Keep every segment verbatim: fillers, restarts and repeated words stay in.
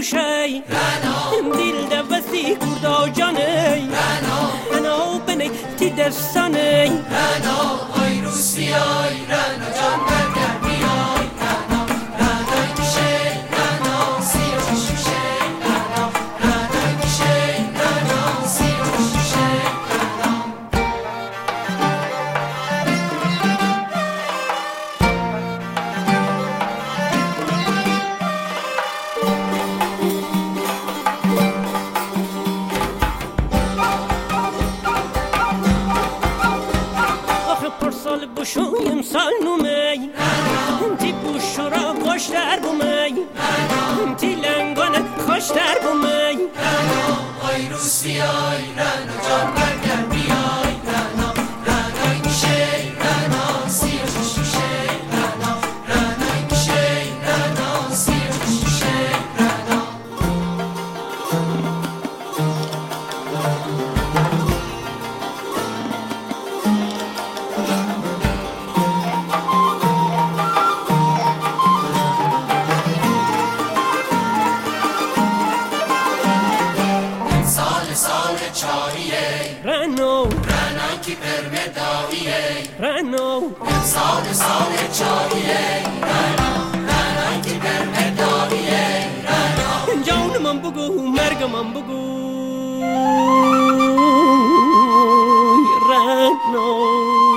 کوشی دل دبستی کردا جانی انا بنی تی دستانی رنا آی روسیای رنا جان برگر بیای رنا رنای میشه رنا سیر شوشه رنا رنای میشه رنا سیر شوشه رنا سال بشویم سال نومی تی بوشورا خوشتر بومی تی لنگانه خوشتر بومی رنا آی روسیای رنا جان برگر بیای رنا رنای میشه رنا سیر شوشه رنا رنای میشه رنا سیر شوشه رنا رنو رنای کی پرمداویه رنو سال سال چاویه رنا رنای کی پرمداویه رنا جان من بگو مرگ من بگو رنو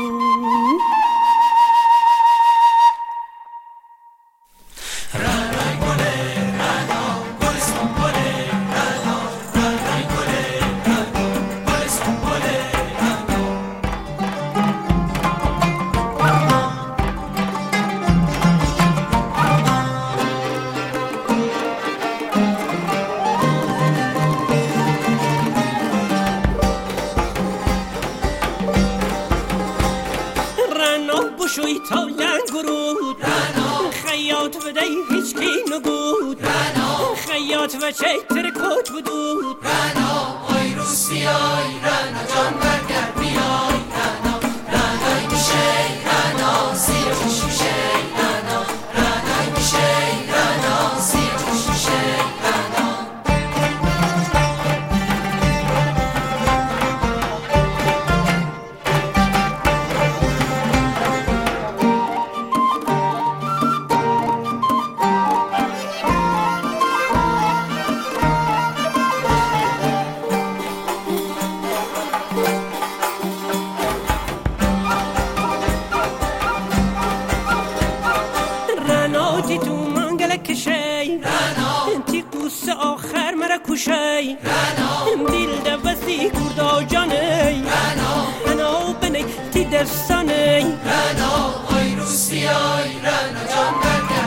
بشوی تا لنگرود خیاط بده هیچ کی نگود خیاط و چه ترکوت بدود رنا آی روسیای رنا جان برگر بیای رنا رنای میشه رنا سیر شوشه رنا رنای میشه رنا سیر شوشه رنا تی تو منگل کشی تی قوس آخر مرا کشی دل دبستی کردا جانی انا بنی تی دستانی رنا آی روسیای رنا جان برگر